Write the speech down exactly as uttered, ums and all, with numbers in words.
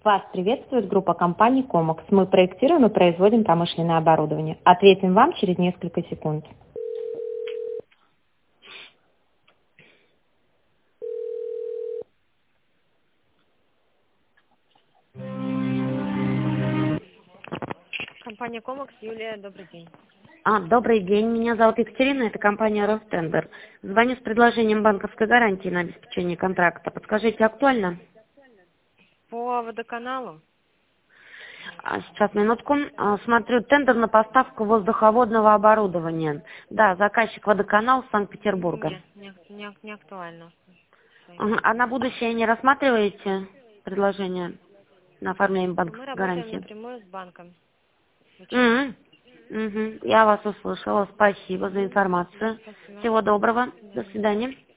Вас приветствует группа компаний Комакс. Мы проектируем и производим промышленное оборудование. Ответим вам через несколько секунд. Компания Комакс, Юлия, добрый день. А, добрый день, меня зовут Екатерина, это компания Ростендер. Звоню с предложением банковской гарантии на обеспечение контракта. Подскажите, актуально? По водоканалу? А, сейчас, минутку. А, смотрю, тендер на поставку воздуховодного оборудования. Да, заказчик водоканал Санкт-Петербурга. Нет, не, ак- не, ак- не актуально. Ага, а на будущее не рассматриваете предложение на оформление Мы банковской работаем гарантии? напрямую с банком. Зачем? М, мгм. Я вас услышала. Спасибо за информацию. Спасибо. Всего доброго. До свидания.